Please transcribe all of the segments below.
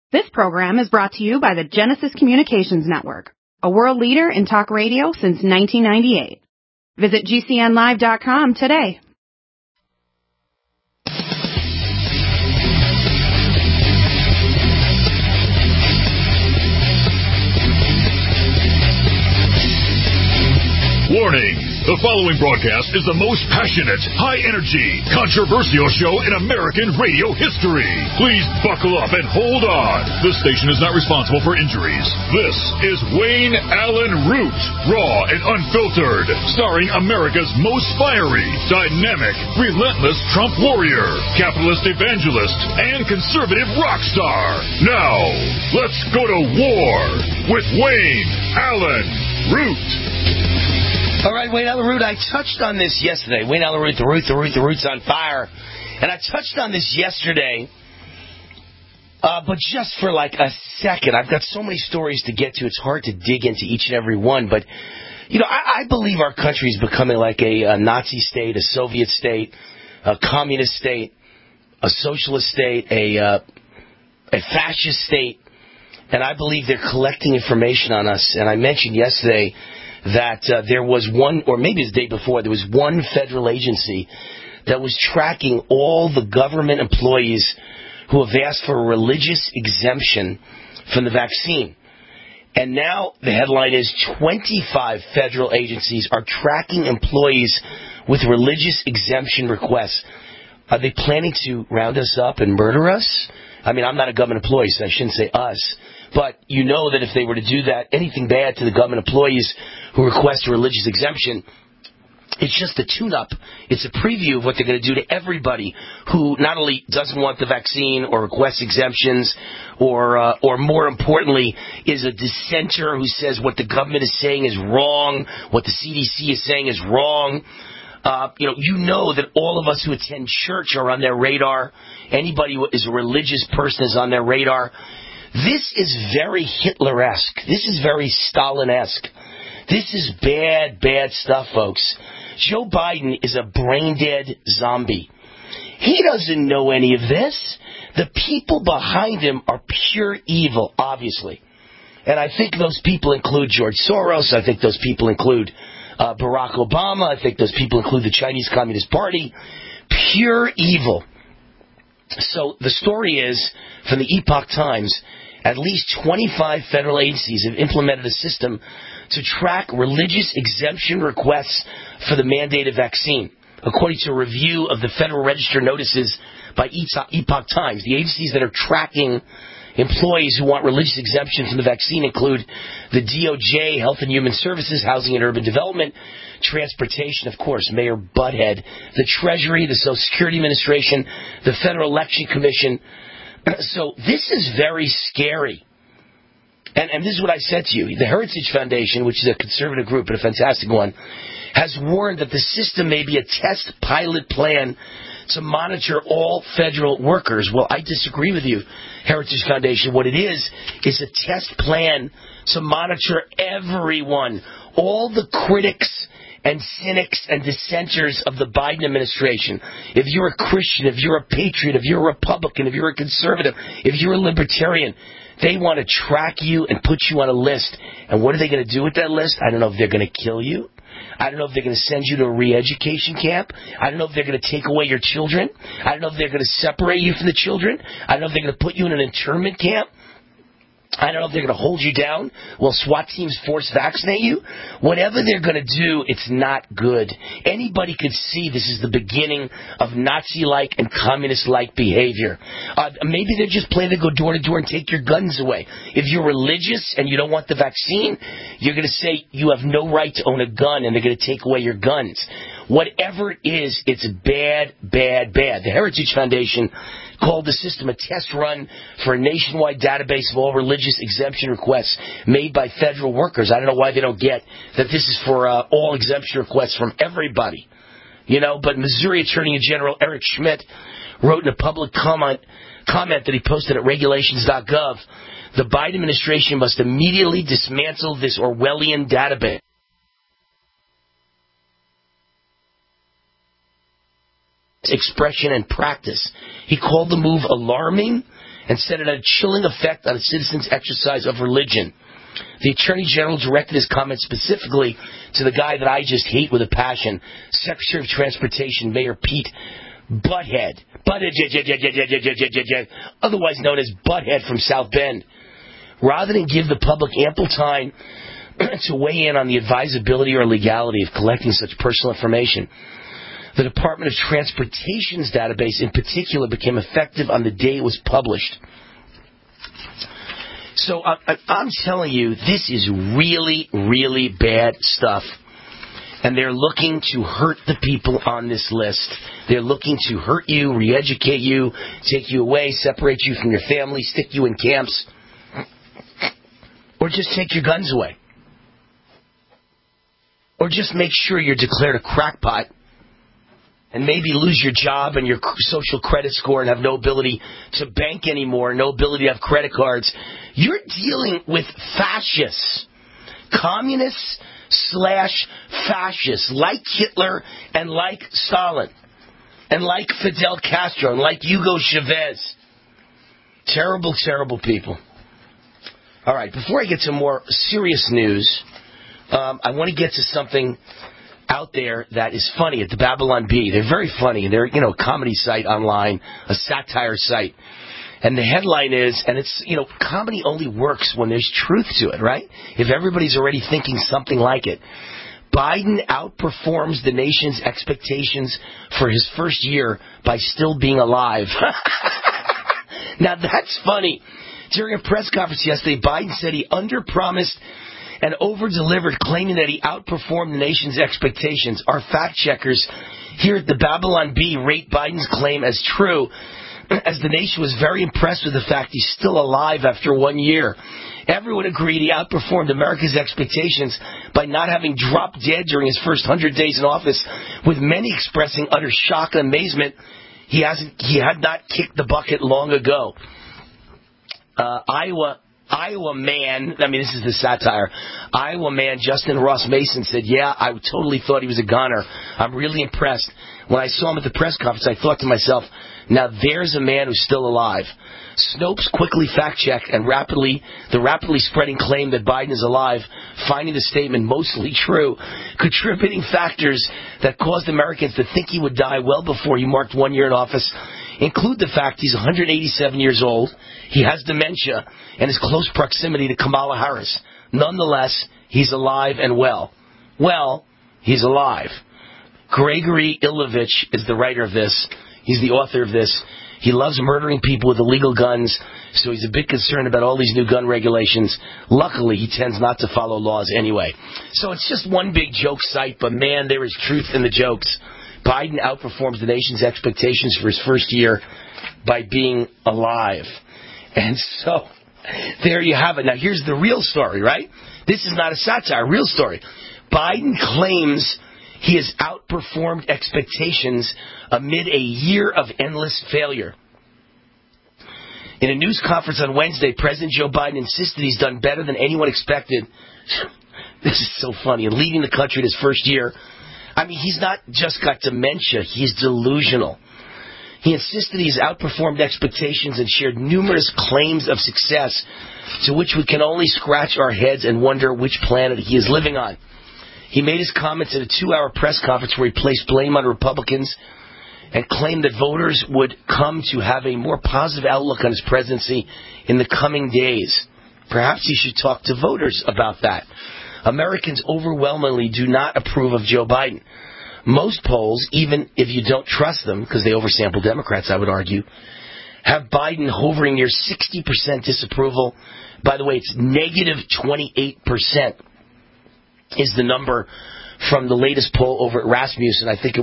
This program is brought to you by the Genesis Communications Network, a world leader in talk radio since 1998. Visit GCNlive.com today. Warning! The following broadcast is the most passionate, high-energy, controversial show in American radio history. Please buckle up and hold on. This station is not responsible for injuries. This is Wayne Allyn Root, raw and unfiltered, starring America's most fiery, dynamic, relentless Trump warrior, capitalist evangelist, and conservative rock star. Now, let's go to war with Wayne Allyn Root. All right, Wayne Allyn Root, I touched on this yesterday. Wayne Allyn Root, the Root's on fire. And I touched on this yesterday, but just for like a second. I've got so many stories to get to, it's hard to dig into each and every one. But, you know, I believe our country is becoming like a Nazi state, a Soviet state, a communist state, a socialist state, a fascist state. And I believe they're collecting information on us. And I mentioned yesterday that there was one, or maybe the day before, there was one federal agency that was tracking all the government employees who have asked for a religious exemption from the vaccine. And now the headline is 25 federal agencies are tracking employees with religious exemption requests. Are they planning to round us up and murder us? I mean, I'm not a government employee, so I shouldn't say us. But you know that if they were to do that, anything bad to the government employees who request a religious exemption, it's just a tune-up. It's a preview of what they're going to do to everybody who not only doesn't want the vaccine or requests exemptions or more importantly, is a dissenter who says what the government is saying is wrong, what the CDC is saying is wrong. You know that all of us who attend church are on their radar. Anybody who is a religious person is on their radar. This is very Hitler-esque. This is very Stalin-esque. This is bad, bad stuff, folks. Joe Biden is a brain-dead zombie. He doesn't know any of this. The people behind him are pure evil, obviously. And I think those people include George Soros. I think those people include Barack Obama. I think those people include the Chinese Communist Party. Pure evil. So the story is, from the Epoch Times, at least 25 federal agencies have implemented a system to track religious exemption requests for the mandated vaccine. According to a review of the Federal Register notices by Epoch Times, the agencies that are tracking employees who want religious exemption from the vaccine include the DOJ, Health and Human Services, Housing and Urban Development, Transportation, of course, Mayor Butthead, the Treasury, the Social Security Administration, the Federal Election Commission. So this is very scary. And this is what I said to you. The Heritage Foundation, which is a conservative group and a fantastic one, has warned that the system may be a test pilot plan to monitor all federal workers. Well, I disagree with you, Heritage Foundation. What it is a test plan to monitor everyone, all the critics and cynics and dissenters of the Biden administration. If you're a Christian, if you're a patriot, if you're a Republican, if you're a conservative, if you're a libertarian, they want to track you and put you on a list. And what are they going to do with that list? I don't know if they're going to kill you. I don't know if they're going to send you to a re-education camp. I don't know if they're going to take away your children. I don't know if they're going to separate you from the children. I don't know if they're going to put you in an internment camp. I don't know if they're going to hold you down while SWAT teams force vaccinate you. Whatever they're going to do, it's not good. Anybody could see this is the beginning of Nazi-like and communist-like behavior. Maybe they're just planning to go door to door and take your guns away. If you're religious and you don't want the vaccine, you're going to say you have no right to own a gun and they're going to take away your guns. Whatever it is, it's bad, bad, bad. The Heritage Foundation called the system a test run for a nationwide database of all religious exemption requests made by federal workers. I don't know why they don't get that this is for all exemption requests from everybody. But Missouri Attorney General Eric Schmidt wrote in a public comment that he posted at regulations.gov, the Biden administration must immediately dismantle this Orwellian database. Expression and practice. He called the move alarming and said it had a chilling effect on a citizen's exercise of religion. The Attorney General directed his comments specifically to the guy that I just hate with a passion, Secretary of Transportation, Mayor Pete Butthead, otherwise known as Butthead from South Bend. Rather than give the public ample time to weigh in on the advisability or legality of collecting such personal information, the Department of Transportation's database in particular became effective on the day it was published. So I'm telling you, this is really, really bad stuff. And they're looking to hurt the people on this list. They're looking to hurt you, re-educate you, take you away, separate you from your family, stick you in camps, or just take your guns away. Or just make sure you're declared a crackpot and maybe lose your job and your social credit score and have no ability to bank anymore, no ability to have credit cards. You're dealing with fascists, communists/fascists, like Hitler and like Stalin and like Fidel Castro and like Hugo Chavez. Terrible, terrible people. All right, before I get to more serious news, I want to get to something out there that is funny at the Babylon Bee. They're very funny. They're, a comedy site online, a satire site. And the headline is, and it's, comedy only works when there's truth to it, right? If everybody's already thinking something like it. Biden outperforms the nation's expectations for his first year by still being alive. Now that's funny. During a press conference yesterday, Biden said he underpromised and over-delivered, claiming that he outperformed the nation's expectations. Our fact-checkers here at the Babylon Bee rate Biden's claim as true, as the nation was very impressed with the fact he's still alive after 1 year. Everyone agreed he outperformed America's expectations by not having dropped dead during his first 100 days in office, with many expressing utter shock and amazement he had not kicked the bucket long ago. Iowa man, this is the satire, Iowa man Justin Ross Mason said, yeah, I totally thought he was a goner. I'm really impressed. When I saw him at the press conference, I thought to myself, now there's a man who's still alive. Snopes quickly fact-checked and the rapidly spreading claim that Biden is alive, finding the statement mostly true. Contributing factors that caused Americans to think he would die well before he marked 1 year in office include the fact he's 187 years old, he has dementia, and his close proximity to Kamala Harris. Nonetheless, he's alive and well. Well, he's alive. Gregory Ilovich is the writer of this. He's the author of this. He loves murdering people with illegal guns, so he's a bit concerned about all these new gun regulations. Luckily, he tends not to follow laws anyway. So it's just one big joke site, but man, there is truth in the jokes. Biden outperforms the nation's expectations for his first year by being alive. And so, there you have it. Now, here's the real story, right? This is not a satire, real story. Biden claims he has outperformed expectations amid a year of endless failure. In a news conference on Wednesday, President Joe Biden insisted he's done better than anyone expected. This is so funny. In leading the country in his first year, he's not just got dementia, he's delusional. He insisted he's outperformed expectations and shared numerous claims of success to which we can only scratch our heads and wonder which planet he is living on. He made his comments at a 2-hour press conference where he placed blame on Republicans and claimed that voters would come to have a more positive outlook on his presidency in the coming days. Perhaps he should talk to voters about that. Americans overwhelmingly do not approve of Joe Biden. Most polls, even if you don't trust them, because they oversample Democrats, I would argue, have Biden hovering near 60% disapproval. By the way, it's negative 28% is the number from the latest poll over at Rasmussen. I think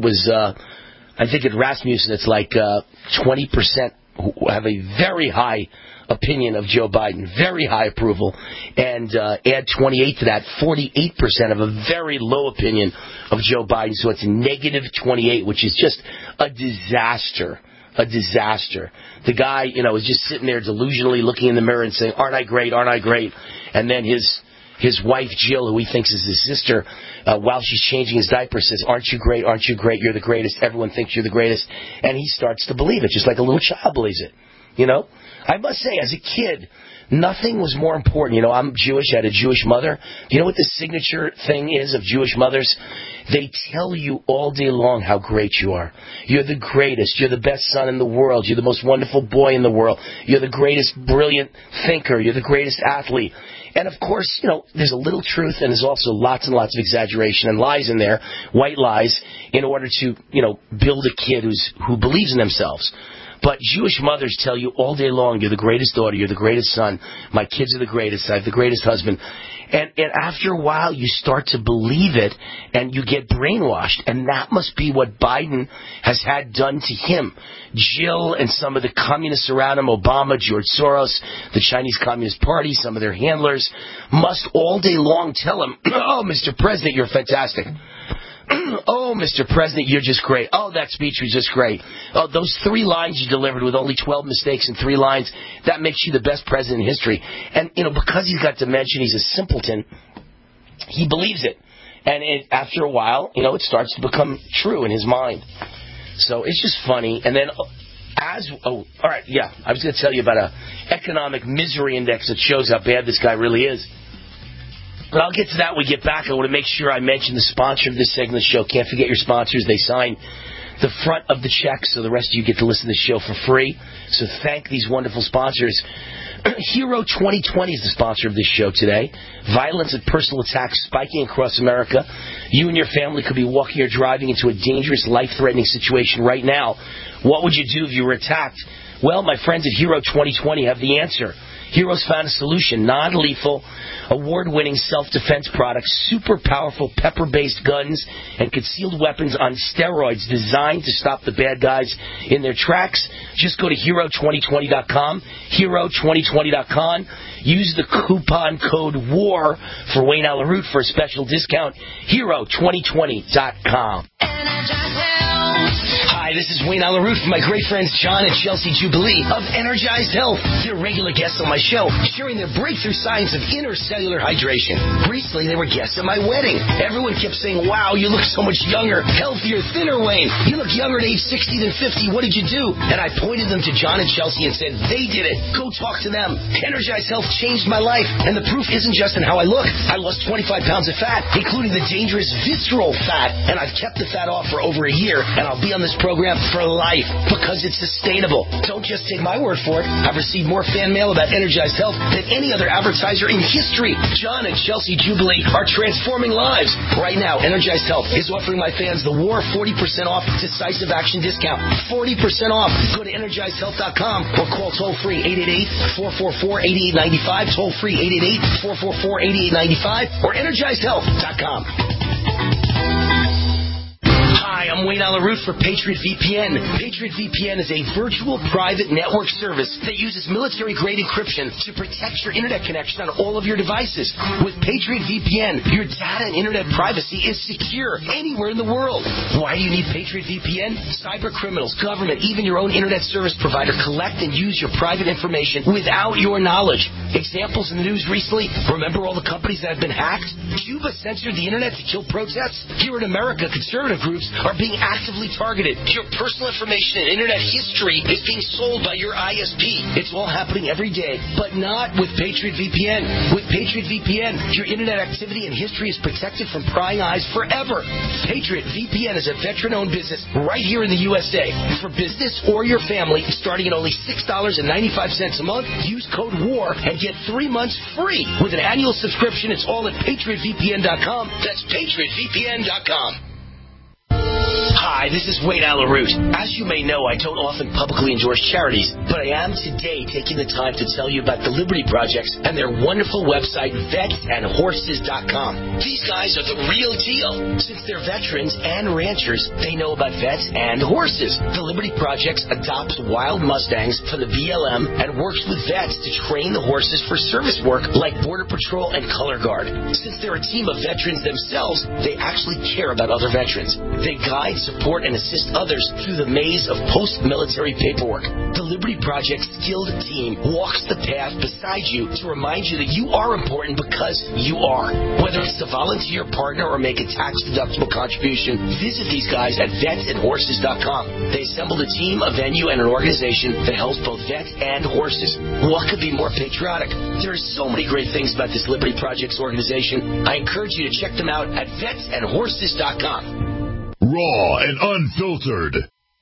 at Rasmussen it's like 20% who have a very high opinion of Joe Biden, very high approval, and add 28 to that, 48% have a very low opinion of Joe Biden, so it's negative 28, which is just a disaster. A disaster. The guy, is just sitting there delusionally looking in the mirror and saying, aren't I great, aren't I great? And then his wife, Jill, who he thinks is his sister, while she's changing his diaper, says, aren't you great, you're the greatest, everyone thinks you're the greatest, and he starts to believe it, just like a little child believes it. you know? I must say, as a kid, nothing was more important. You know, I'm Jewish. I had a Jewish mother. You know what the signature thing is of Jewish mothers? They tell you all day long how great you are. You're the greatest. You're the best son in the world. You're the most wonderful boy in the world. You're the greatest brilliant thinker. You're the greatest athlete. And, of course, you know, there's a little truth and there's also lots and lots of exaggeration and lies in there, white lies, in order to, you know, build a kid who believes in themselves. But Jewish mothers tell you all day long, you're the greatest daughter, you're the greatest son, my kids are the greatest, I have the greatest husband. And after a while, you start to believe it, and you get brainwashed. And that must be what Biden has had done to him. Jill and some of the communists around him, Obama, George Soros, the Chinese Communist Party, some of their handlers, must all day long tell him, oh, Mr. President, you're fantastic. Oh, Mr. President, you're just great. Oh, that speech was just great. Oh, those 3 lines you delivered with only 12 mistakes in 3 lines, that makes you the best president in history. And, you know, because he's got dementia, he's a simpleton, he believes it. And after a while, you know, it starts to become true in his mind. So it's just funny. And then I was going to tell you about an economic misery index that shows how bad this guy really is. But I'll get to that when we get back. I want to make sure I mention the sponsor of this segment of the show. Can't forget your sponsors. They sign the front of the check, so the rest of you get to listen to the show for free. So thank these wonderful sponsors. Hero 2020 is the sponsor of this show today. Violence and personal attacks spiking across America. You and your family could be walking or driving into a dangerous, life-threatening situation right now. What would you do if you were attacked? Well, my friends at Hero 2020 have the answer. Heroes found a solution. Non-lethal, award-winning self-defense products, super powerful pepper-based guns, and concealed weapons on steroids designed to stop the bad guys in their tracks. Just go to Hero2020.com, Hero2020.com. Use the coupon code WAR for Wayne Allyn Root for a special discount. Hero2020.com. Hi, this is Wayne Allyn Root from my great friends John and Chelsea Jubilee of Energized Health. They're regular guests on my show, sharing their breakthrough science of intercellular hydration. Recently, they were guests at my wedding. Everyone kept saying, wow, you look so much younger, healthier, thinner, Wayne. You look younger at age 60 than 50. What did you do? And I pointed them to John and Chelsea and said, they did it. Go talk to them. Energized Health changed my life. And the proof isn't just in how I look. I lost 25 pounds of fat, including the dangerous visceral fat. And I've kept the fat off for over a year. And I'll be on this program for life because it's sustainable. Don't just take my word for it. I've received more fan mail about Energized Health than any other advertiser in history. John and Chelsea Jubilee are transforming lives. Right now, Energized Health is offering my fans the WAR 40% off decisive action discount. 40% off. Go to EnergizedHealth.com or call toll-free 888-444-8895, toll-free 888-444-8895, or EnergizedHealth.com. Hi, I'm Wayne Allyn Root for Patriot VPN. Patriot VPN is a virtual private network service that uses military-grade encryption to protect your internet connection on all of your devices. With Patriot VPN, your data and internet privacy is secure anywhere in the world. Why do you need Patriot VPN? Cyber criminals, government, even your own internet service provider collect and use your private information without your knowledge. Examples in the news recently, remember all the companies that have been hacked? Cuba censored the internet to kill protests? Here in America, conservative groups are being actively targeted. Your personal information and internet history is being sold by your ISP. It's all happening every day, but not with Patriot VPN. With Patriot VPN, your internet activity and history is protected from prying eyes forever. Patriot VPN is a veteran-owned business right here in the USA. For business or your family, starting at only $6.95 a month, use code WAR and get 3 months free. With an annual subscription, it's all at PatriotVPN.com. That's PatriotVPN.com. Hi, this is Wayne Allyn Root. As you may know, I don't often publicly endorse charities, but I am today taking the time to tell you about the Liberty Projects and their wonderful website, vetsandhorses.com. These guys are the real deal. Since they're veterans and ranchers, they know about vets and horses. The Liberty Projects adopts wild Mustangs for the BLM and works with vets to train the horses for service work like Border Patrol and Color Guard. Since they're a team of veterans themselves, they actually care about other veterans. They guide guide, support, and assist others through the maze of post-military paperwork. The Liberty Project's skilled team walks the path beside you to remind you that you are important because you are. Whether it's to volunteer, partner, or make a tax-deductible contribution, visit these guys at vetsandhorses.com. They assembled a team, a venue, and an organization that helps both vets and horses. What could be more patriotic? There are so many great things about this Liberty Project's organization. I encourage you to check them out at vetsandhorses.com. Raw and unfiltered.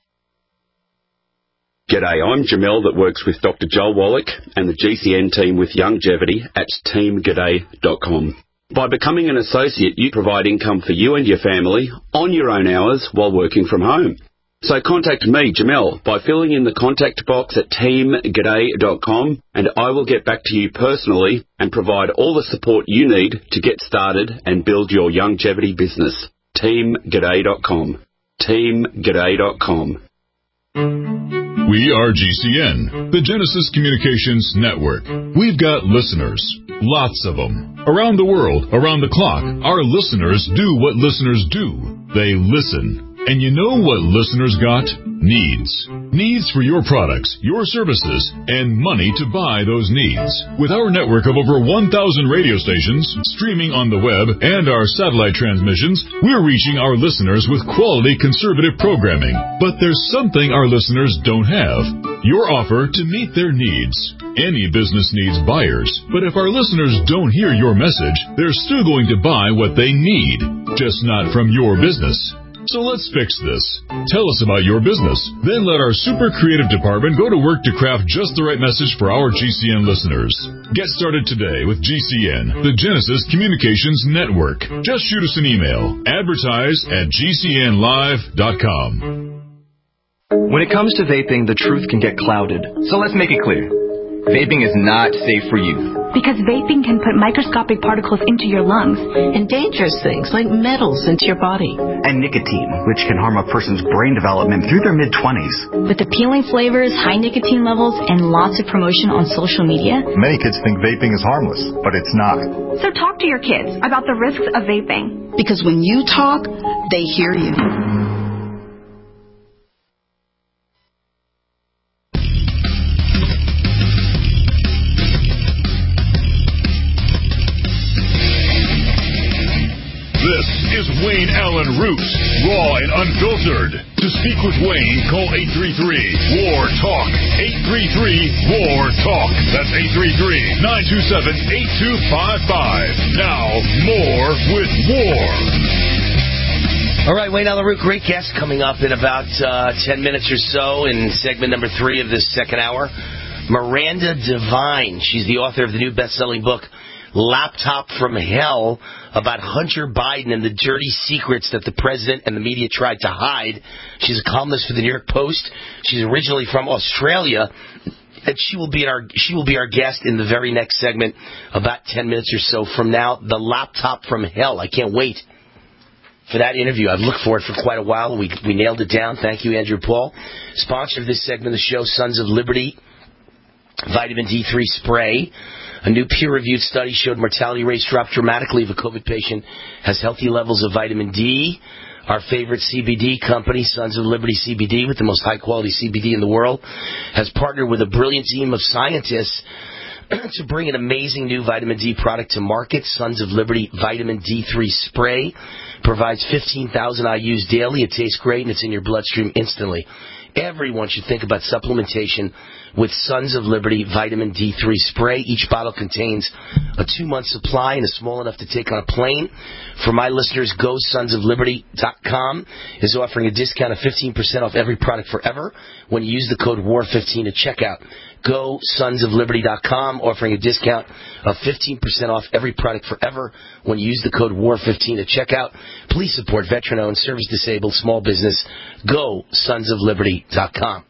G'day, I'm Jamel that works with Dr. Joel Wallach and the GCN team with Longevity at teamg'day.com. By becoming an associate, you provide income for you and your family on your own hours while working from home. So contact me, Jamel, by filling in the contact box at teamg'day.com, and I will get back to you personally and provide all the support you need to get started and build your longevity business. teamg'day.com. teamg'day.com. We are GCN, the Genesis Communications Network. We've got listeners, lots of them. Around the world, around the clock, our listeners do what listeners do. They listen. And you know what listeners got? Needs. Needs for your products, your services, and money to buy those needs. With our network of over 1,000 radio stations, streaming on the web, and our satellite transmissions, we're reaching our listeners with quality conservative programming. But there's something our listeners don't have. Your offer to meet their needs. Any business needs buyers, but if our listeners don't hear your message, they're still going to buy what they need, just not from your business. So let's fix this. Tell us about your business. Then let our super creative department go to work to craft just the right message for our GCN listeners. Get started today with GCN, the Genesis Communications Network. Just shoot us an email. Advertise@gcnlive.com. When it comes to vaping, the truth can get clouded. So let's make it clear. Vaping is not safe for youth. Because vaping can put microscopic particles into your lungs. And dangerous things like metals into your body. And nicotine, which can harm a person's brain development through their mid-20s. With appealing flavors, high nicotine levels, and lots of promotion on social media. Many kids think vaping is harmless, but it's not. So talk to your kids about the risks of vaping. Because when you talk, they hear you. This is Wayne Allen Root, raw and unfiltered. To speak with Wayne, call 833-WAR-TALK. 833-WAR-TALK. That's 833-927-8255. Now, more with War. All right, Wayne Allen Root, great guest coming up in about 10 minutes or so in segment number 3 of this second hour. Miranda Devine. She's the author of the new best-selling book, Laptop from Hell, about Hunter Biden and the dirty secrets that the president and the media tried to hide. She's a columnist for the New York Post. She's originally from Australia, and she will be our guest in the very next segment, about 10 minutes or so from now. The Laptop from Hell. I can't wait for that interview. I've looked for it for quite a while. We nailed it down. Thank you, Andrew Paul. Sponsor of this segment of the show, Sons of Liberty, Vitamin D3 Spray. A new peer-reviewed study showed mortality rates dropped dramatically if a COVID patient has healthy levels of vitamin D. Our favorite CBD company, Sons of Liberty CBD, with the most high-quality CBD in the world, has partnered with a brilliant team of scientists to bring an amazing new vitamin D product to market. Sons of Liberty Vitamin D3 Spray provides 15,000 IUs daily. It tastes great, and it's in your bloodstream instantly. Everyone should think about supplementation with Sons of Liberty Vitamin D3 Spray. Each bottle contains a 2-month supply and is small enough to take on a plane. For my listeners, GoSonsOfLiberty.com is offering a discount of 15% off every product forever when you use the code WAR15 at checkout. GoSonsOfLiberty.com, offering a discount of 15% off every product forever when you use the code WAR15 at checkout. Please support veteran-owned, service-disabled, small business. GoSonsOfLiberty.com.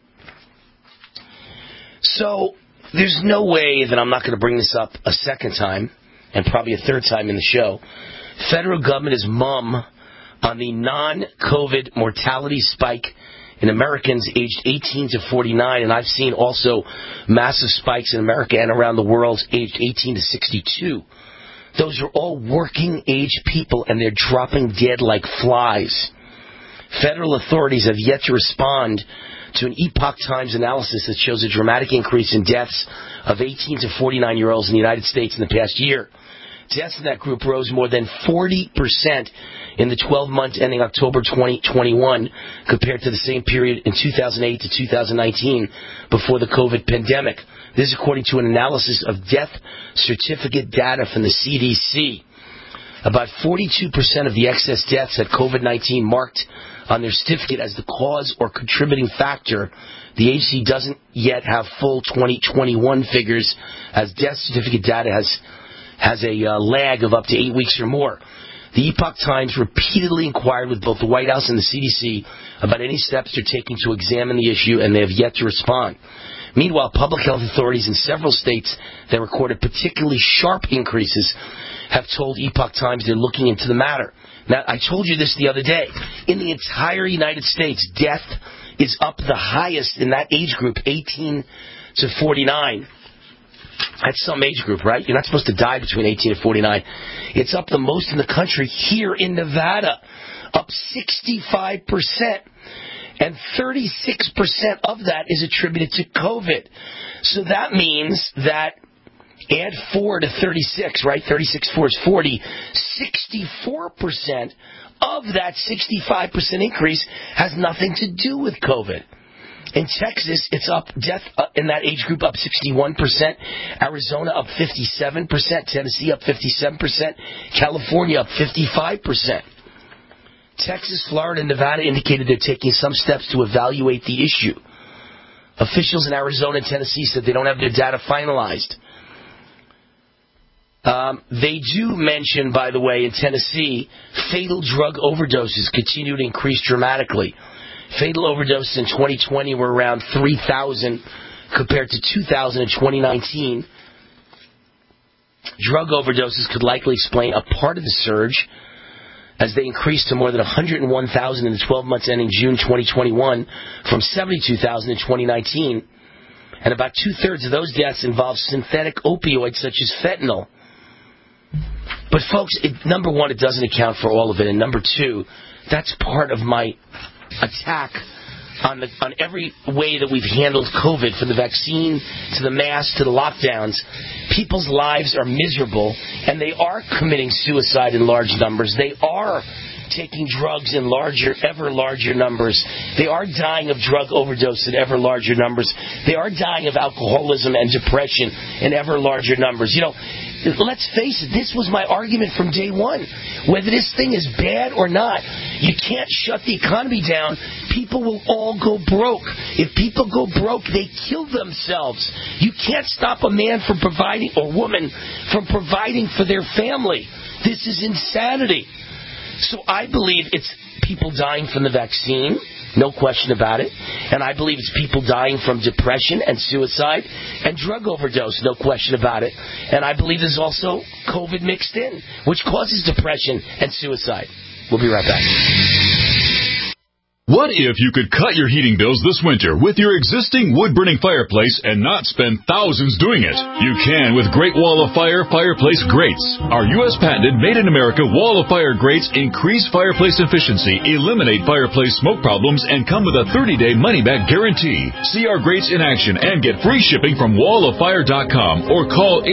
So, there's no way that I'm not going to bring this up a second time, and probably a third time in the show. Federal government is mum on the non-COVID mortality spike in Americans aged 18 to 49, and I've seen also massive spikes in America and around the world aged 18 to 62. Those are all working-age people, and they're dropping dead like flies. Federal authorities have yet to respond to an Epoch Times analysis that shows a dramatic increase in deaths of 18 to 49-year-olds in the United States in the past year. Deaths in that group rose more than 40% in the 12 months ending October 2021 compared to the same period in 2008 to 2019 before the COVID pandemic. This is according to an analysis of death certificate data from the CDC. About 42% of the excess deaths had COVID-19 marked on their certificate as the cause or contributing factor. The agency doesn't yet have full 2021 figures, as death certificate data has a lag of up to 8 weeks or more. The Epoch Times repeatedly inquired with both the White House and the CDC about any steps they're taking to examine the issue, and they have yet to respond. Meanwhile, public health authorities in several states that recorded particularly sharp increases have told Epoch Times they're looking into the matter. Now, I told you this the other day. In the entire United States, death is up the highest in that age group, 18 to 49. That's some age group, right? You're not supposed to die between 18 and 49. It's up the most in the country here in Nevada, up 65%. And 36% of that is attributed to COVID. So that means that add 4 to 36, right? 36 4 is 40. 64% of that 65% increase has nothing to do with COVID. In Texas, it's up, death in that age group up 61%, Arizona up 57%, Tennessee up 57%, California up 55%. Texas, Florida, and Nevada indicated they're taking some steps to evaluate the issue. Officials in Arizona and Tennessee said they don't have their data finalized. They do mention, by the way, in Tennessee, fatal drug overdoses continue to increase dramatically. Fatal overdoses in 2020 were around 3,000 compared to 2,000 in 2019. Drug overdoses could likely explain a part of the surge, as they increased to more than 101,000 in the 12 months ending June 2021 from 72,000 in 2019. And about two-thirds of those deaths involve synthetic opioids such as fentanyl. But folks, number one, it doesn't account for all of it. And number two, that's part of my attack on every way that we've handled COVID, from the vaccine to the mask to the lockdowns. People's lives are miserable, and they are committing suicide in large numbers. They are taking drugs in ever larger numbers. They are dying of drug overdose in ever larger numbers. They are dying of alcoholism and depression in ever larger numbers. You know, let's face it, this was my argument from day one. Whether this thing is bad or not, you can't shut the economy down. People will all go broke. If people go broke, they kill themselves. You can't stop a man from providing, or woman from providing for their family. This is insanity. So I believe it's people dying from the vaccine, no question about it. And I believe it's people dying from depression and suicide and drug overdose, no question about it. And I believe there's also COVID mixed in, which causes depression and suicide. We'll be right back. What if you could cut your heating bills this winter with your existing wood-burning fireplace and not spend thousands doing it? You can with Great Wall of Fire fireplace grates. Our U.S. patented made-in-America Wall of Fire grates increase fireplace efficiency, eliminate fireplace smoke problems, and come with a 30-day money-back guarantee. See our grates in action and get free shipping from walloffire.com or call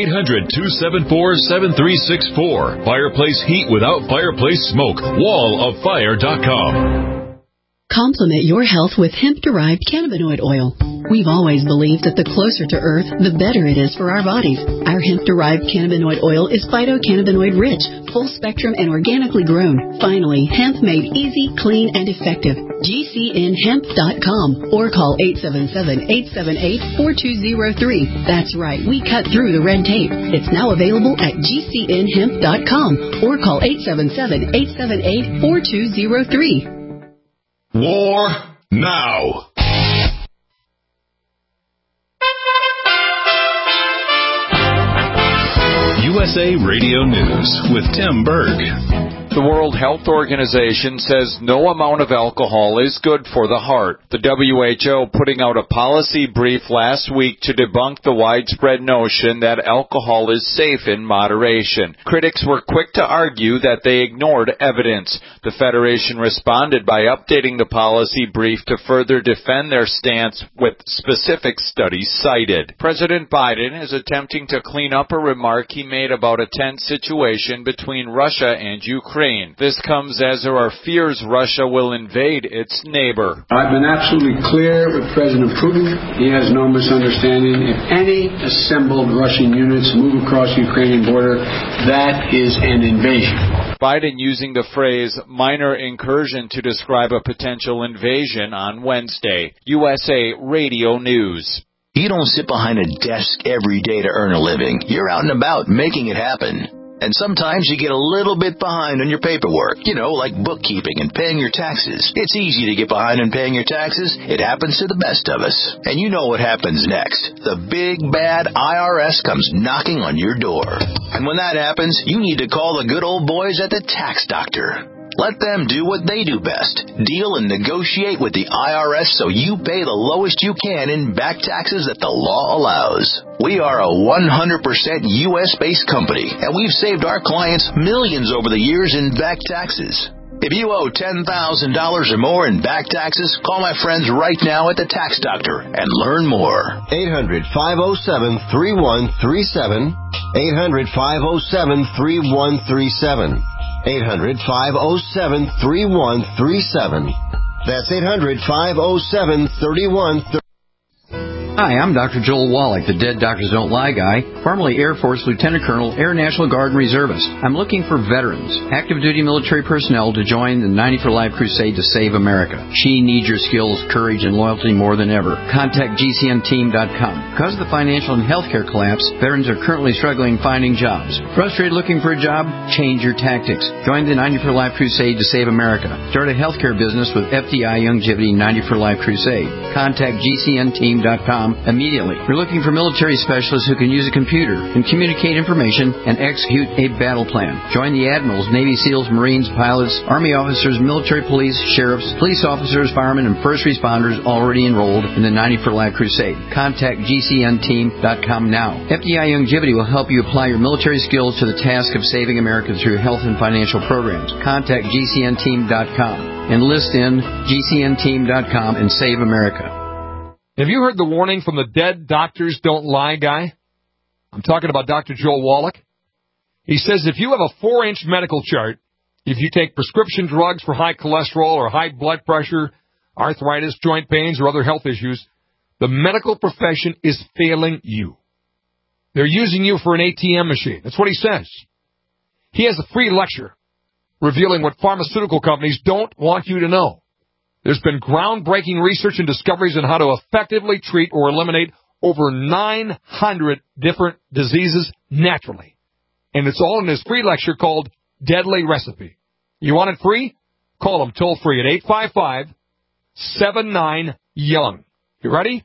800-274-7364. Fireplace heat without fireplace smoke. walloffire.com. Complement your health with hemp-derived cannabinoid oil. We've always believed that the closer to Earth, the better it is for our bodies. Our hemp-derived cannabinoid oil is phytocannabinoid-rich, full-spectrum, and organically grown. Finally, hemp made easy, clean, and effective. GCNhemp.com or call 877-878-4203. That's right, we cut through the red tape. It's now available at GCNhemp.com or call 877-878-4203. War now. USA Radio News with Tim Berg. The World Health Organization says no amount of alcohol is good for the heart. The WHO putting out a policy brief last week to debunk the widespread notion that alcohol is safe in moderation. Critics were quick to argue that they ignored evidence. The Federation responded by updating the policy brief to further defend their stance with specific studies cited. President Biden is attempting to clean up a remark he made about a tense situation between Russia and Ukraine. This comes as there are fears Russia will invade its neighbor. I've been absolutely clear with President Putin. He has no misunderstanding. If any assembled Russian units move across the Ukrainian border, that is an invasion. Biden using the phrase minor incursion to describe a potential invasion on Wednesday. USA Radio News. You don't sit behind a desk every day to earn a living. You're out and about making it happen. And sometimes you get a little bit behind on your paperwork, like bookkeeping and paying your taxes. It's easy to get behind on paying your taxes. It happens to the best of us. And you know what happens next. The big, bad IRS comes knocking on your door. And when that happens, you need to call the good old boys at the Tax Doctor. Let them do what they do best. Deal and negotiate with the IRS so you pay the lowest you can in back taxes that the law allows. We are a 100% U.S.-based company, and we've saved our clients millions over the years in back taxes. If you owe $10,000 or more in back taxes, call my friends right now at the Tax Doctor and learn more. 800-507-3137. 800-507-3137. 800-507-3137. That's 800-507-3137. Hi, I'm Dr. Joel Wallach, the Dead Doctors Don't Lie guy, formerly Air Force Lieutenant Colonel, Air National Guard Reservist. I'm looking for veterans, active duty military personnel to join the 90 for Life crusade to save America. She needs your skills, courage, and loyalty more than ever. Contact GCNteam.com. Because of the financial and healthcare collapse, veterans are currently struggling finding jobs. Frustrated looking for a job? Change your tactics. Join the 90 for Life crusade to save America. Start a healthcare business with FDI Longevity 90 for Life crusade. Contact GCNteam.com immediately. We're looking for military specialists who can use a computer and communicate information and execute a battle plan. Join the admirals, Navy SEALs, Marines, pilots, Army officers, military police, sheriffs, police officers, firemen, and first responders already enrolled in the 90 for Life crusade. Contact GCNteam.com now. FDI Longevity will help you apply your military skills to the task of saving America through health and financial programs. Contact GCNteam.com. Enlist in GCNteam.com and save America. Have you heard the warning from the Dead Doctors Don't Lie guy? I'm talking about Dr. Joel Wallach. He says if you have a 4-inch medical chart, if you take prescription drugs for high cholesterol or high blood pressure, arthritis, joint pains, or other health issues, the medical profession is failing you. They're using you for an ATM machine. That's what he says. He has a free lecture revealing what pharmaceutical companies don't want you to know. There's been groundbreaking research and discoveries on how to effectively treat or eliminate over 900 different diseases naturally. And it's all in this free lecture called Deadly Recipe. You want it free? Call them toll-free at 855-79-YOUNG. You ready?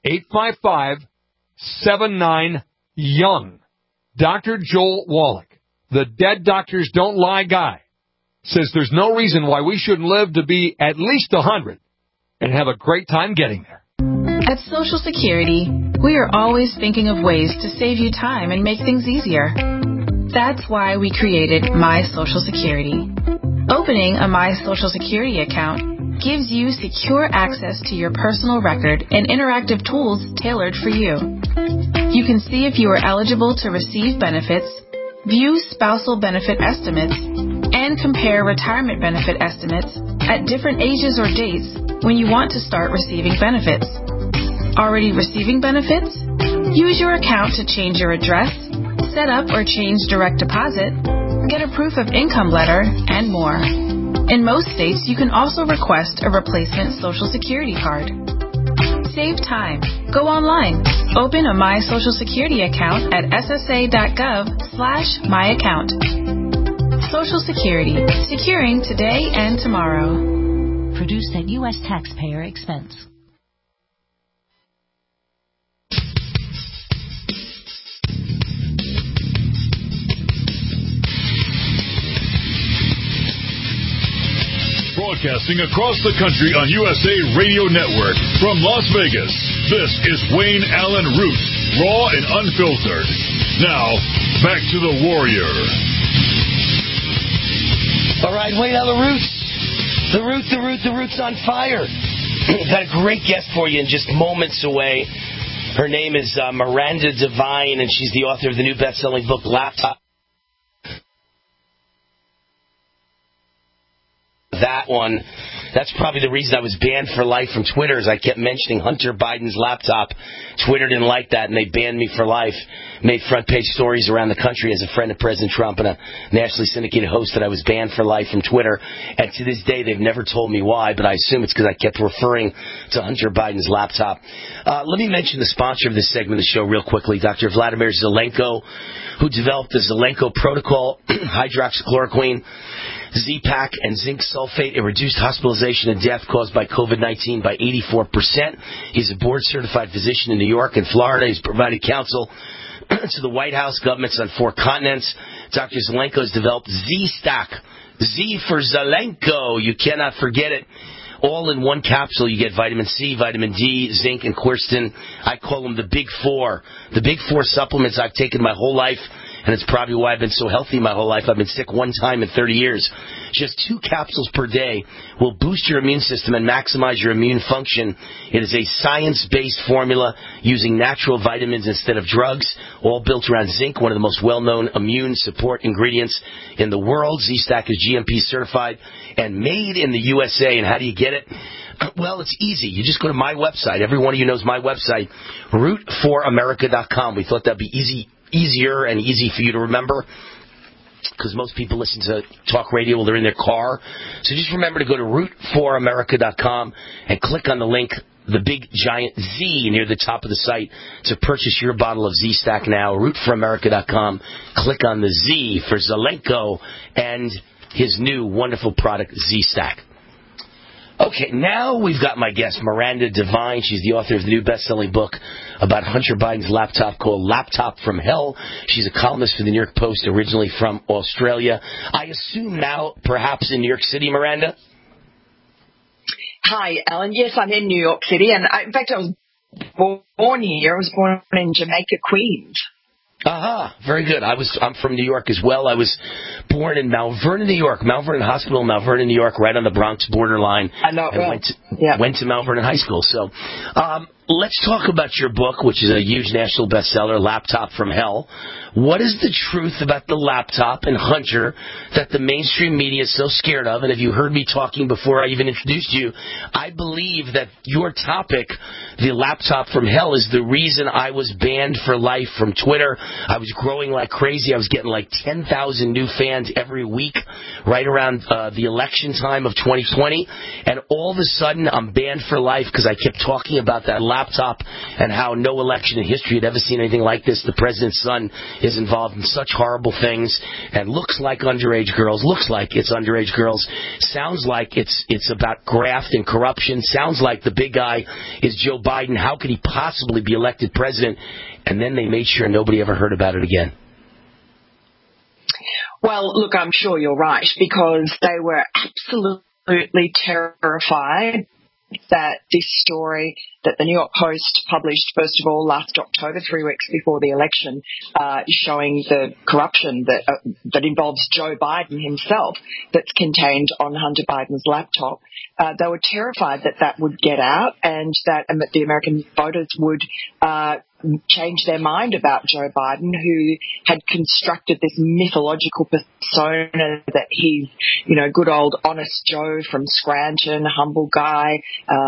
855-79-YOUNG. Dr. Joel Wallach, the Dead Doctors Don't Lie guy, says there's no reason why we shouldn't live to be at least 100 and have a great time getting there. At Social Security, we are always thinking of ways to save you time and make things easier. That's why we created My Social Security. Opening a My Social Security account gives you secure access to your personal record and interactive tools tailored for you. You can see if you are eligible to receive benefits, view spousal benefit estimates, and compare retirement benefit estimates at different ages or dates when you want to start receiving benefits. Already receiving benefits? Use your account to change your address, set up or change direct deposit, get a proof of income letter, and more. In most states, you can also request a replacement Social Security card. Save time. Go online. Open a My Social Security account at ssa.gov/myaccount. Social Security. Securing today and tomorrow. Produced at U.S. taxpayer expense. Broadcasting across the country on USA Radio Network from Las Vegas, this is Wayne Allen Root, raw and unfiltered. Now, back to the Warrior. All right, Wayne Allen Root. The Root's on fire. Got a great guest for you in just moments away. Her name is Miranda Devine, and she's the author of the new best-selling book, Laptop. That one, that's probably the reason I was banned for life from Twitter, is I kept mentioning Hunter Biden's laptop. Twitter didn't like that, and they banned me for life. Made front-page stories around the country as a friend of President Trump and a nationally syndicated host that I was banned for life from Twitter. And to this day, they've never told me why, but I assume it's because I kept referring to Hunter Biden's laptop. Let me mention the sponsor of this segment of the show real quickly, Dr. Vladimir Zelenko, who developed the Zelenko Protocol, hydroxychloroquine, Z-Pak, and zinc sulfate. It reduced hospitalization and death caused by COVID-19 by 84%. He's a board-certified physician in New York and Florida. He's provided counsel to the White House, governments on 4 continents. Dr. Zelenko has developed Z-Stack. Z for Zelenko. You cannot forget it. All in one capsule. You get vitamin C, vitamin D, zinc, and quercetin. I call them the Big Four. The Big Four supplements I've taken my whole life, and it's probably why I've been so healthy my whole life. I've been sick one time in 30 years. Just 2 capsules per day will boost your immune system and maximize your immune function. It is a science-based formula using natural vitamins instead of drugs, all built around zinc, one of the most well-known immune support ingredients in the world. Z-Stack is GMP certified and made in the USA. And how do you get it? Well, it's easy. You just go to my website. Every one of you knows my website, root4america.com. We thought that'd be easier and easy for you to remember, because most people listen to talk radio while they're in their car. So just remember to go to root4america.com and click on the link, the big giant Z near the top of the site, to purchase your bottle of Z-Stack now. root4america.com. Click on the Z for Zelenko and his new wonderful product, Z-Stack. Okay, now we've got my guest, Miranda Devine. She's the author of the new best-selling book about Hunter Biden's laptop called Laptop from Hell. She's a columnist for the New York Post, originally from Australia. I assume now perhaps in New York City, Miranda? Hi, Alan. Yes, I'm in New York City, and in fact I was born here. I was born in Jamaica, Queens. Aha, very good. I'm from New York as well. I was born in Mount Vernon, New York. Mount Vernon Hospital, Mount Vernon, New York, right on the Bronx borderline. I know. And went to Mount Vernon High School. So, let's talk about your book, which is a huge national bestseller, Laptop from Hell. What is the truth about the laptop and Hunter that the mainstream media is so scared of? And if you heard me talking before I even introduced you, I believe that your topic, the laptop from hell, is the reason I was banned for life from Twitter. I was growing like crazy. I was getting like 10,000 new fans every week right around the election time of 2020. And all of a sudden, I'm banned for life because I kept talking about that laptop and how no election in history had ever seen anything like this. The president's son is involved in such horrible things and looks like underage girls, looks like it's underage girls, sounds like it's about graft and corruption, sounds like the big guy is Joe Biden. How could he possibly be elected president? And then they made sure nobody ever heard about it again. Well, look, I'm sure you're right, because they were absolutely terrified that this story that the New York Post published, first of all, last October, 3 weeks before the election, showing the corruption that involves Joe Biden himself, that's contained on Hunter Biden's laptop. They were terrified that would get out and that the American voters would change their mind about Joe Biden, who had constructed this mythological persona that he's, good old honest Joe from Scranton, humble guy,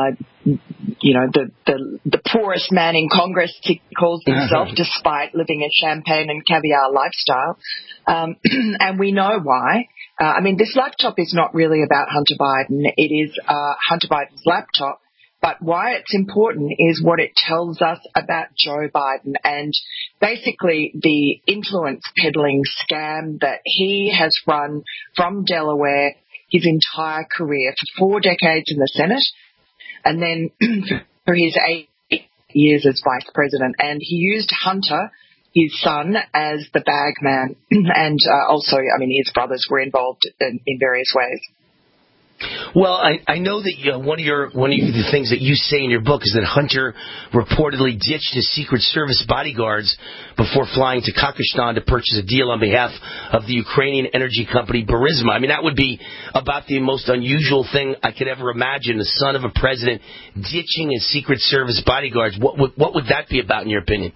the poorest man in Congress, he calls himself, despite living a champagne and caviar lifestyle. And we know why. This laptop is not really about Hunter Biden. It is Hunter Biden's laptop. But why it's important is what it tells us about Joe Biden and basically the influence peddling scam that he has run from Delaware his entire career, for 4 decades in the Senate, and then for his 8 years as vice president. And he used Hunter, his son, as the bag man. And also, his brothers were involved in various ways. Well, I know that one of the things that you say in your book is that Hunter reportedly ditched his Secret Service bodyguards before flying to Kazakhstan to purchase a deal on behalf of the Ukrainian energy company Burisma. I mean, that would be about the most unusual thing I could ever imagine, the son of a president ditching his Secret Service bodyguards. What would that be about, in your opinion?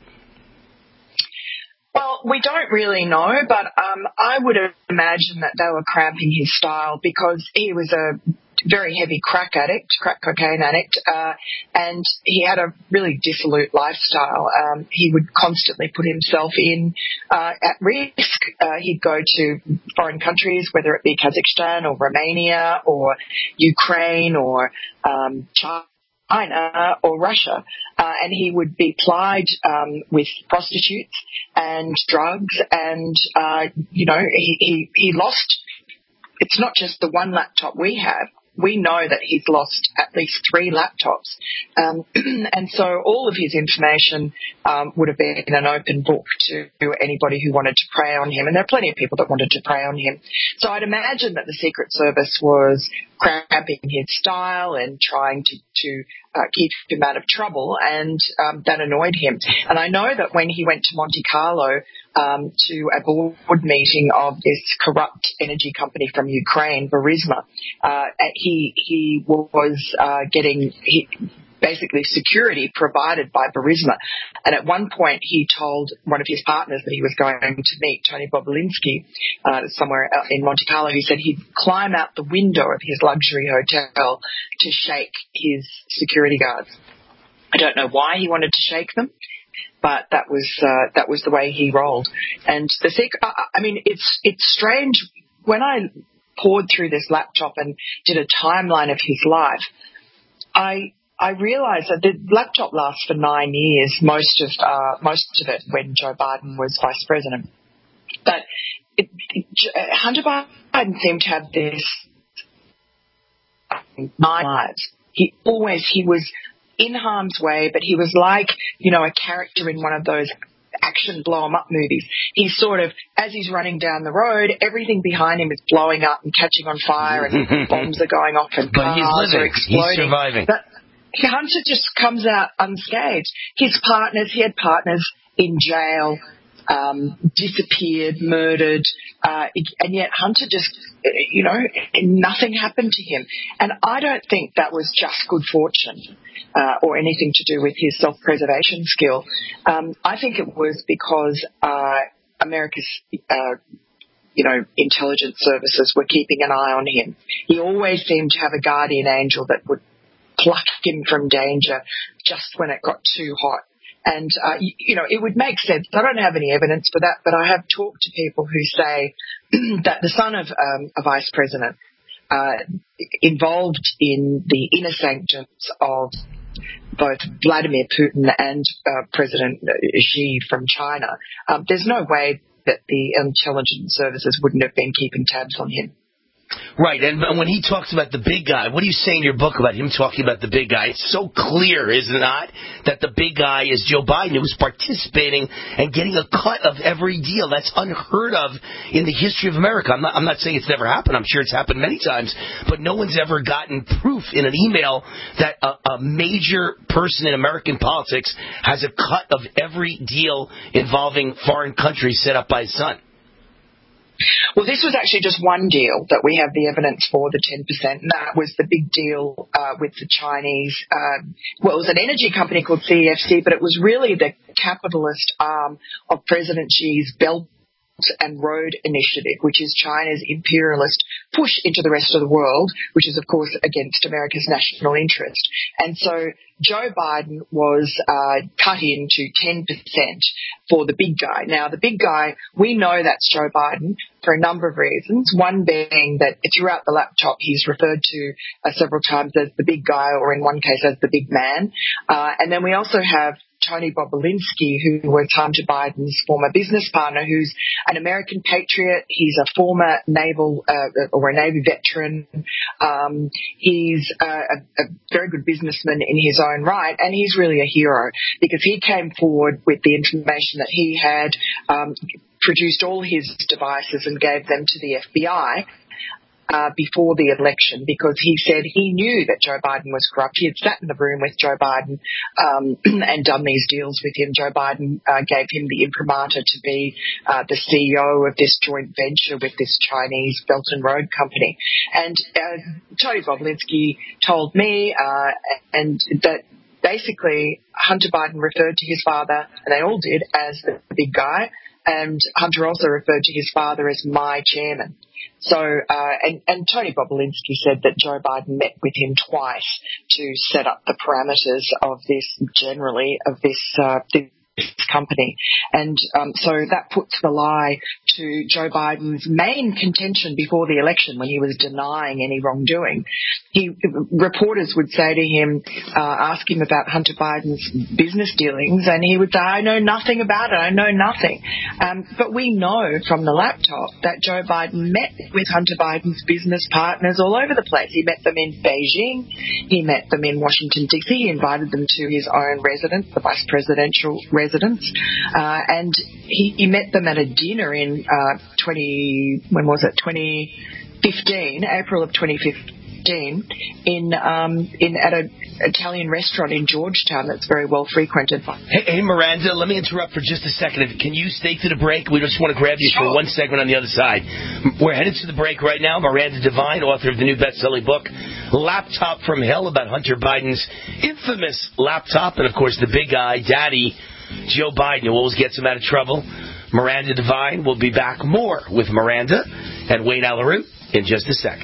Well, we don't really know, but I would imagine that they were cramping his style because he was a very heavy crack cocaine addict, and he had a really dissolute lifestyle. He would constantly put himself at risk. He'd go to foreign countries, whether it be Kazakhstan or Romania or Ukraine or China or Russia, and he would be plied with prostitutes and drugs, and he lost. It's not just the one laptop we have. We know that he's lost at least 3 laptops, and so all of his information would have been an open book to anybody who wanted to prey on him, and there are plenty of people that wanted to prey on him. So I'd imagine that the Secret Service was cramping his style and trying to keep him out of trouble, and that annoyed him. And I know that when he went to Monte Carlo to a board meeting of this corrupt energy company from Ukraine, Burisma, he was getting basically security provided by Burisma. And at one point he told one of his partners that he was going to meet Tony Bobulinski somewhere in Monte Carlo. He said he'd climb out the window of his luxury hotel to shake his security guards. I don't know why he wanted to shake them, but that was the way he rolled. And it's strange. When I poured through this laptop and did a timeline of his life, I realized that the laptop lasts for 9 years, most of it when Joe Biden was vice president. But Hunter Biden seemed to have this 9 lives. He was in harm's way, but he was like, a character in one of those action blow-em-up movies. He's sort of, as he's running down the road, everything behind him is blowing up and catching on fire and bombs are going off and cars are exploding. He's surviving. But Hunter just comes out unscathed. He had partners in jail, disappeared, murdered, and yet Hunter just, nothing happened to him. And I don't think that was just good fortune or anything to do with his self-preservation skill. I think it was because America's intelligence services were keeping an eye on him. He always seemed to have a guardian angel that would pluck him from danger just when it got too hot. And, it would make sense. I don't have any evidence for that, but I have talked to people who say that the son of a vice president involved in the inner sanctums of both Vladimir Putin and President Xi from China, there's no way that the intelligence services wouldn't have been keeping tabs on him. Right, and when he talks about the big guy, what do you say in your book about him talking about the big guy? It's so clear, is it not, that the big guy is Joe Biden, who's participating and getting a cut of every deal. That's unheard of in the history of America. I'm not saying it's never happened. I'm sure it's happened many times, but no one's ever gotten proof in an email that a major person in American politics has a cut of every deal involving foreign countries set up by his son. Well, this was actually just one deal that we have the evidence for, the 10%, and that was the big deal with the Chinese. It was an energy company called CEFC, but it was really the capitalist arm of President Xi's Belt and Road Initiative, which is China's imperialist push into the rest of the world, which is, of course, against America's national interest. And so Joe Biden was cut into 10% for the big guy. Now, the big guy, we know that's Joe Biden for a number of reasons, one being that throughout the laptop he's referred to several times as the big guy, or in one case as the big man. And then we also have Tony Bobulinski, who was Hunter Biden's former business partner, who's an American patriot. He's a former naval or a Navy veteran. He's a very good businessman in his own right, and he's really a hero because he came forward with the information that he had produced all his devices and gave them to the FBI. before the election, because he said he knew that Joe Biden was corrupt. He had sat in the room with Joe Biden and done these deals with him. Joe Biden gave him the imprimatur to be the CEO of this joint venture with this Chinese Belt and Road company. And Tony Bobulinski told me and that basically Hunter Biden referred to his father, and they all did, as the big guy, and Hunter also referred to his father as my chairman. So, and Tony Bobulinski said that Joe Biden met with him twice to set up the parameters of this company. And so that puts the lie to Joe Biden's main contention before the election, when he was denying any wrongdoing. Reporters would say to him, ask him about Hunter Biden's business dealings, and he would say, I know nothing about it, I know nothing. But we know from the laptop that Joe Biden met with Hunter Biden's business partners all over the place. He met them in Beijing, he met them in Washington, D.C., he invited them to his own residence, the vice presidential residence, and he met them at a dinner in 2015, April of 2015, at an Italian restaurant in Georgetown that's very well frequented. Hey, Miranda, let me interrupt for just a second. Can you stay to the break? We just want to grab you for one segment on the other side. We're headed to the break right now. Miranda Devine, author of the new best-selling book, Laptop from Hell, about Hunter Biden's infamous laptop, and, of course, the big guy, Daddy, Joe Biden, who always gets him out of trouble. Miranda Devine will be back more with Miranda and Wayne Alaroot in just a second.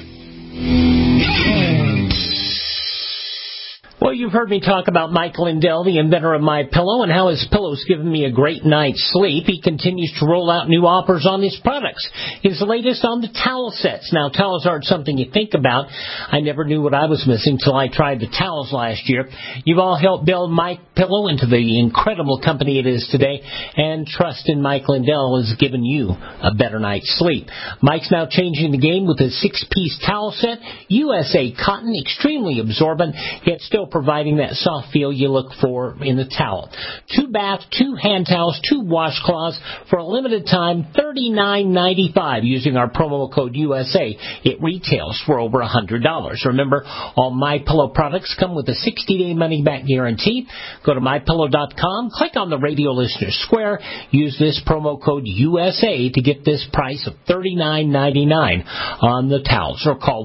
Well, you've heard me talk about Mike Lindell, the inventor of MyPillow, and how his pillow's given me a great night's sleep. He continues to roll out new offers on his products. His latest on the towel sets. Now, towels aren't something you think about. I never knew what I was missing till I tried the towels last year. You've all helped build MyPillow into the incredible company it is today, and trust in Mike Lindell has given you a better night's sleep. Mike's now changing the game with his 6-piece towel set, USA cotton, extremely absorbent, yet still providing that soft feel you look for in the towel. 2 bath, 2 hand towels, 2 washcloths for a limited time, $39.95 using our promo code USA. It retails for over $100. Remember, all MyPillow products come with a 60-day money-back guarantee. Go to MyPillow.com, click on the radio listener square, use this promo code USA to get this price of $39.99 on the towels, or call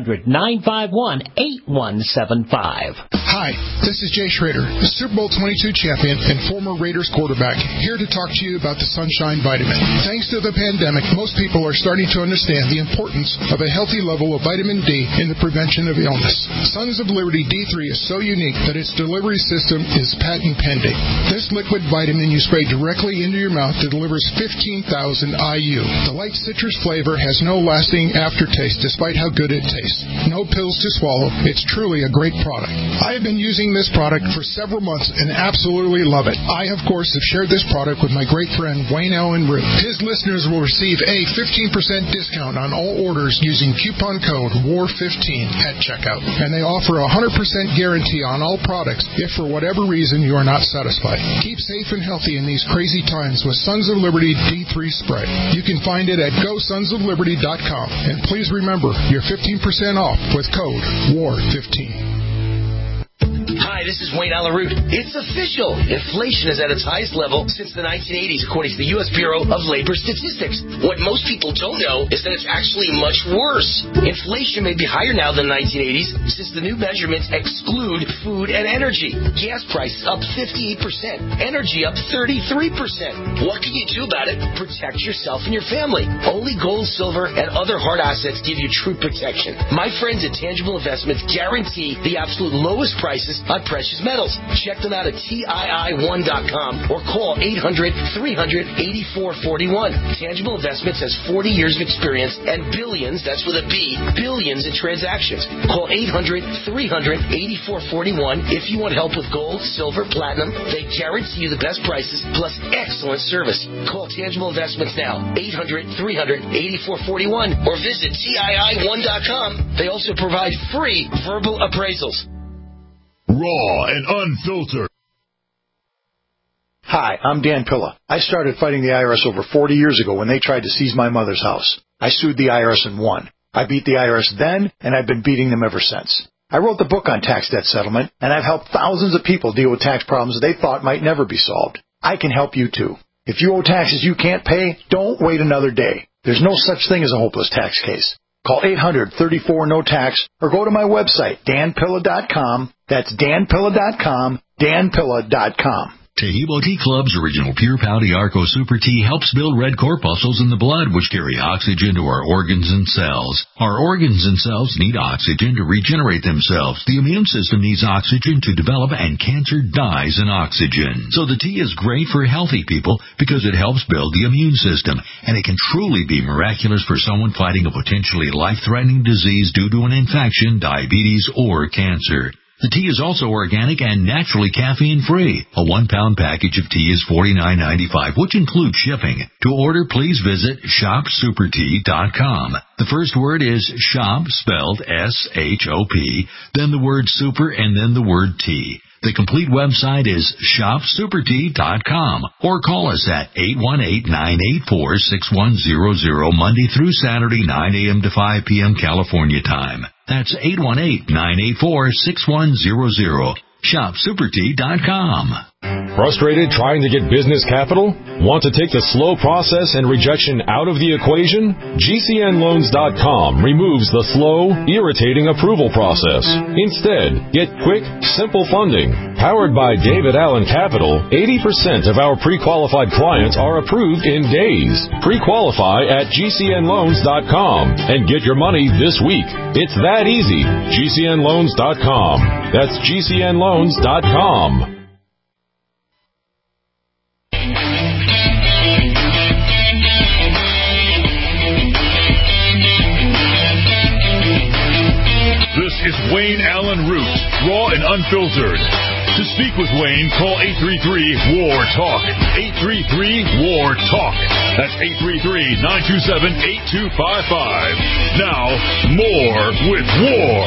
1-800-951-8175. Hi, this is Jay Schrader, the Super Bowl 22 champion and former Raiders quarterback, here to talk to you about the Sunshine Vitamin. Thanks to the pandemic, most people are starting to understand the importance of a healthy level of vitamin D in the prevention of illness. Sons of Liberty D3 is so unique that its delivery system is patent pending. This liquid vitamin you spray directly into your mouth that delivers 15,000 IU. The light citrus flavor has no lasting aftertaste despite how good it tastes. No pills to swallow. It's truly a great product. I have been using this product for several months and absolutely love it. I, of course, have shared this product with my great friend Wayne Alaroot. His listeners will receive a 15% discount on all orders using coupon code WAR15 at checkout. And they offer a 100% guarantee on all products if for whatever reason you are not satisfied. Keep safe and healthy in these crazy times with Sons of Liberty D3 Spray. You can find it at GoSonsOfLiberty.com. And please remember, you're 15% off with code WAR15. Hi, this is Wayne Alaroot. It's official. Inflation is at its highest level since the 1980s, according to the U.S. Bureau of Labor Statistics. What most people don't know is that it's actually much worse. Inflation may be higher now than the 1980s since the new measurements exclude food and energy. Gas prices up 58%. Energy up 33%. What can you do about it? Protect yourself and your family. Only gold, silver, and other hard assets give you true protection. My friends at Tangible Investments guarantee the absolute lowest prices on precious metals. Check them out at TII1.com or call 800-300-8441. Tangible Investments has 40 years of experience and billions, that's with a B, billions in transactions. Call 800-300-8441 if you want help with gold, silver, platinum. They guarantee you the best prices plus excellent service. Call Tangible Investments now, 800-300-8441 or visit TII1.com. They also provide free verbal appraisals. Raw and unfiltered. Hi, I'm Dan Pilla. I started fighting the IRS over 40 years ago when they tried to seize my mother's house. I sued the IRS and won. I beat the IRS then, and I've been beating them ever since. I wrote the book on tax debt settlement, and I've helped thousands of people deal with tax problems they thought might never be solved. I can help you too. If you owe taxes you can't pay, don't wait another day. There's no such thing as a hopeless tax case. Call 800-34-NO-TAX or go to my website, danpilla.com. That's danpilla.com, danpilla.com. Tahibo Tea Club's original Pure Pouty Arco Super Tea helps build red corpuscles in the blood, which carry oxygen to our organs and cells. Our organs and cells need oxygen to regenerate themselves. The immune system needs oxygen to develop, and cancer dies in oxygen. So the tea is great for healthy people because it helps build the immune system, and it can truly be miraculous for someone fighting a potentially life-threatening disease due to an infection, diabetes, or cancer. The tea is also organic and naturally caffeine-free. A 1-pound package of tea is $49.95, which includes shipping. To order, please visit shopsupertea.com. The first word is shop, spelled S-H-O-P, then the word super, and then the word tea. The complete website is shopsupertea.com, or call us at 818-984-6100 Monday through Saturday, 9 a.m. to 5 p.m. California time. That's 818-984-6100. ShopSuperTea.com. Frustrated trying to get business capital? Want to take the slow process and rejection out of the equation? GCNLoans.com removes the slow, irritating approval process. Instead, get quick, simple funding. Powered by David Allen Capital, 80% of our pre-qualified clients are approved in days. Pre-qualify at GCNLoans.com and get your money this week. It's that easy. GCNLoans.com. That's GCNLoans.com. This is Wayne Allen Root, raw and unfiltered. To speak with Wayne, call 833-WAR-TALK. 833-WAR-TALK. That's 833-927-8255. Now, more with War.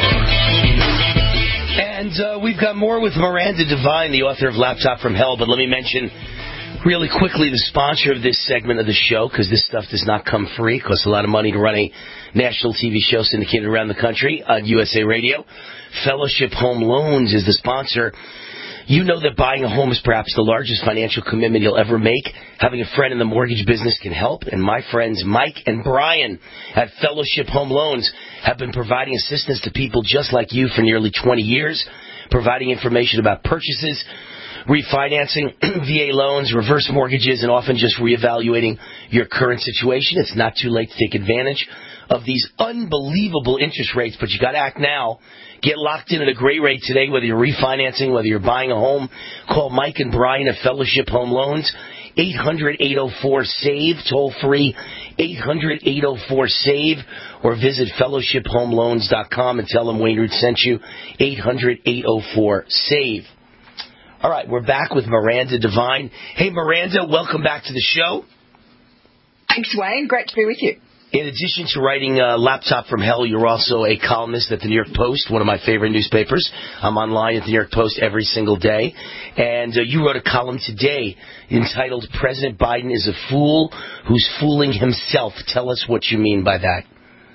And we've got more with Miranda Devine, the author of Laptop from Hell. But let me mention really quickly the sponsor of this segment of the show, because this stuff does not come free. It costs a lot of money to run a national TV show syndicated around the country on USA Radio. Fellowship Home Loans is the sponsor. You know that buying a home is perhaps the largest financial commitment you'll ever make. Having a friend in the mortgage business can help, and my friends Mike and Brian at Fellowship Home Loans have been providing assistance to people just like you for nearly 20 years, providing information about purchases, refinancing, VA loans, reverse mortgages, and often just reevaluating your current situation. It's not too late to take advantage of these unbelievable interest rates, but you got to act now. Get locked in at a great rate today, whether you're refinancing, whether you're buying a home. Call Mike and Brian at Fellowship Home Loans, 800-804-SAVE, toll free, 800-804-SAVE, or visit fellowshiphomeloans.com and tell them Wayne Root sent you, 800-804-SAVE. All right, we're back with Miranda Devine. Hey, Miranda, welcome back to the show. Thanks, Wayne. Great to be with you. In addition to writing Laptop from Hell, you're also a columnist at the New York Post, one of my favorite newspapers. I'm online at the New York Post every single day. And you wrote a column today entitled, President Biden is a Fool Who's Fooling Himself. Tell us what you mean by that.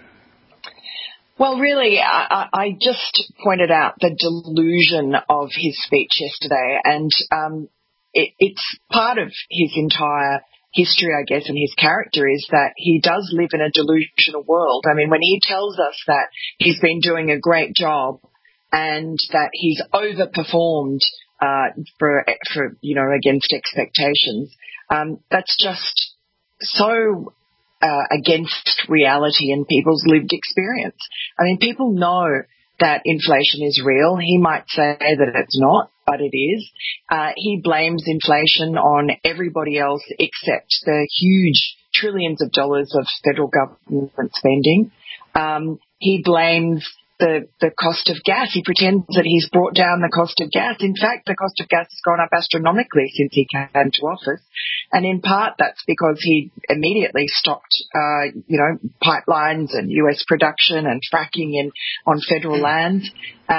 Well, really, I just pointed out the delusion of his speech yesterday, and it's part of his entire history, I guess, and his character is that he does live in a delusional world. I mean, when he tells us that he's been doing a great job and that he's overperformed for against expectations, that's just so against reality and people's lived experience. I mean, people know that inflation is real. He might say that it's not, but it is. He blames inflation on everybody else except the huge trillions of dollars of federal government spending. He blames the cost of gas. He pretends that he's brought down the cost of gas. In fact, the cost of gas has gone up astronomically since he came to office. And in part, that's because he immediately stopped, pipelines and U.S. production and fracking on federal lands.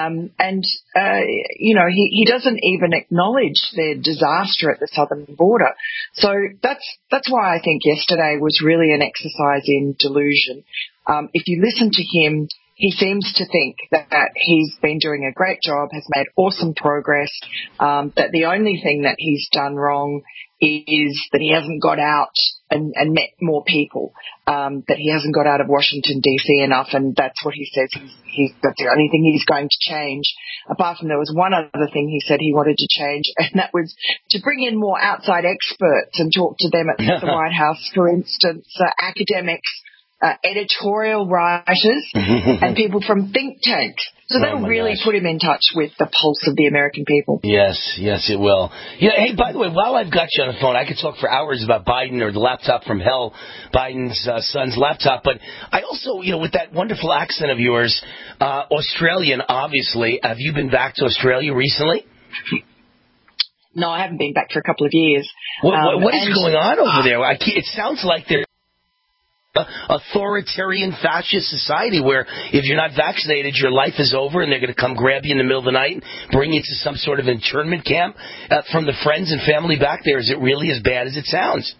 He doesn't even acknowledge the disaster at the southern border. So that's why I think yesterday was really an exercise in delusion. if you listen to him, he seems to think that he's been doing a great job, has made awesome progress, that the only thing that he's done wrong is that he hasn't got out and met more people, that he hasn't got out of Washington, D.C. enough, and that's what he says that's the only thing he's going to change. Apart from there was one other thing he said he wanted to change, and that was to bring in more outside experts and talk to them at the White House, for instance, academics, editorial writers, and people from think tanks. So that'll really put him in touch with the pulse of the American people. Yes, it will. Yeah. Hey, by the way, while I've got you on the phone, I could talk for hours about Biden or the laptop from hell, Biden's son's laptop. But I also, with that wonderful accent of yours, Australian, obviously. Have you been back to Australia recently? No, I haven't been back for a couple of years. What is going on over there? It sounds like they're authoritarian fascist society where if you're not vaccinated, your life is over and they're going to come grab you in the middle of the night, bring you to some sort of internment camp. From the friends and family back there, is it really as bad as it sounds?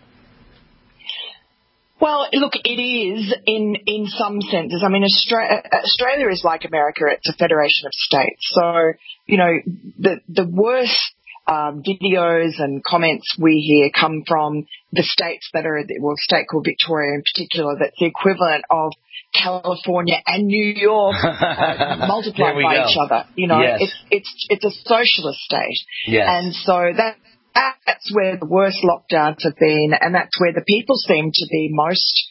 Well, look, it is in some senses. I mean, Australia is like America. It's a federation of states. So, the worst videos and comments we hear come from the states that are, a state called Victoria in particular, that's the equivalent of California and New York multiplied by each other. Yes. It's a socialist state. Yes. And so that's where the worst lockdowns have been, and that's where the people seem to be most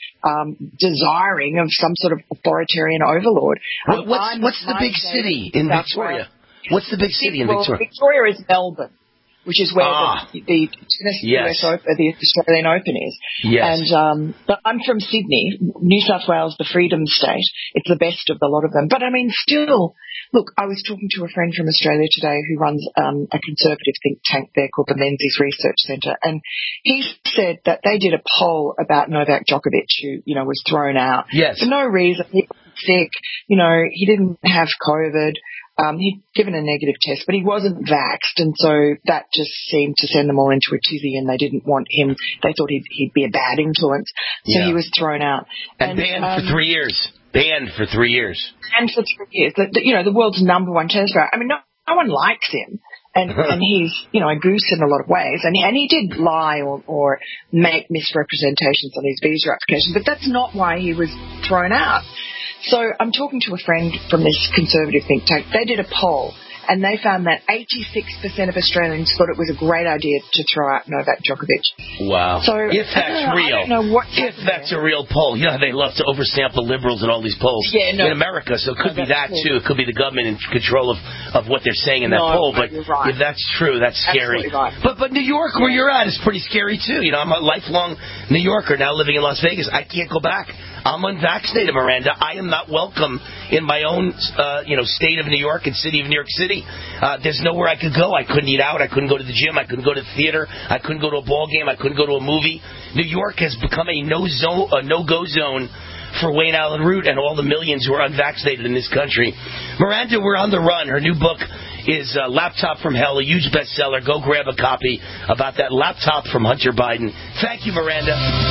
desiring of some sort of authoritarian overlord. What's the big city in Victoria? What's the big city in Victoria? Victoria is Melbourne, which is where the US Open, the Australian Open is. Yes. And but I'm from Sydney, New South Wales, the Freedom State. It's the best of the lot of them. But I mean, still, look, I was talking to a friend from Australia today who runs a conservative think tank there called the Menzies Research Centre, and he said that they did a poll about Novak Djokovic, who was thrown out for no reason. He was sick, he didn't have COVID. He'd given a negative test, but he wasn't vaxxed, and so that just seemed to send them all into a tizzy, and they didn't want him. They thought he'd be a bad influence, so he was thrown out. And banned for 3 years. Banned for 3 years. And for 3 years. The world's number one tennis player. I mean, no one likes him. And he's, a goose in a lot of ways. And he did lie or make misrepresentations on his visa application, but that's not why he was thrown out. So I'm talking to a friend from this conservative think tank. They did a poll, and they found that 86% of Australians thought it was a great idea to throw out Novak Djokovic. Wow. So if that's real, if that's a real poll, they love to oversample liberals in all these polls in America, so it could be that too. It could be the government in control of what they're saying in that poll, but if that's true, that's scary. Right. But New York, where you're at, is pretty scary too. I'm a lifelong New Yorker now living in Las Vegas. I can't go back. I'm unvaccinated, Miranda. I am not welcome in my own, state of New York and city of New York City. There's nowhere I could go. I couldn't eat out. I couldn't go to the gym. I couldn't go to the theater. I couldn't go to a ball game. I couldn't go to a movie. New York has become a no-go zone for Wayne Allen Root and all the millions who are unvaccinated in this country. Miranda, we're on the run. Her new book is Laptop from Hell, a huge bestseller. Go grab a copy about that laptop from Hunter Biden. Thank you, Miranda.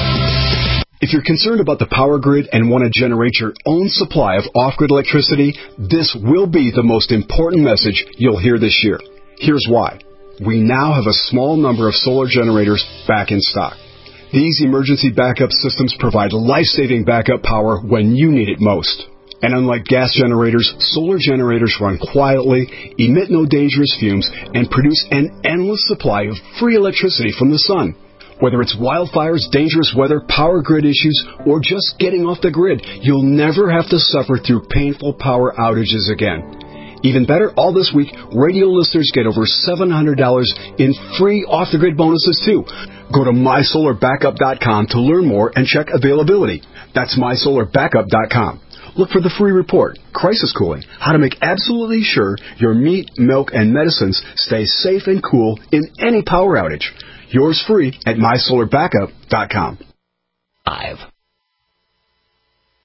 If you're concerned about the power grid and want to generate your own supply of off-grid electricity, this will be the most important message you'll hear this year. Here's why. We now have a small number of solar generators back in stock. These emergency backup systems provide life-saving backup power when you need it most. And unlike gas generators, solar generators run quietly, emit no dangerous fumes, and produce an endless supply of free electricity from the sun. Whether it's wildfires, dangerous weather, power grid issues, or just getting off the grid, you'll never have to suffer through painful power outages again. Even better, all this week, radio listeners get over $700 in free off-the-grid bonuses too. Go to mysolarbackup.com to learn more and check availability. That's mysolarbackup.com. Look for the free report, Crisis Cooling, how to make absolutely sure your meat, milk, and medicines stay safe and cool in any power outage. Yours free at mysolarbackup.com.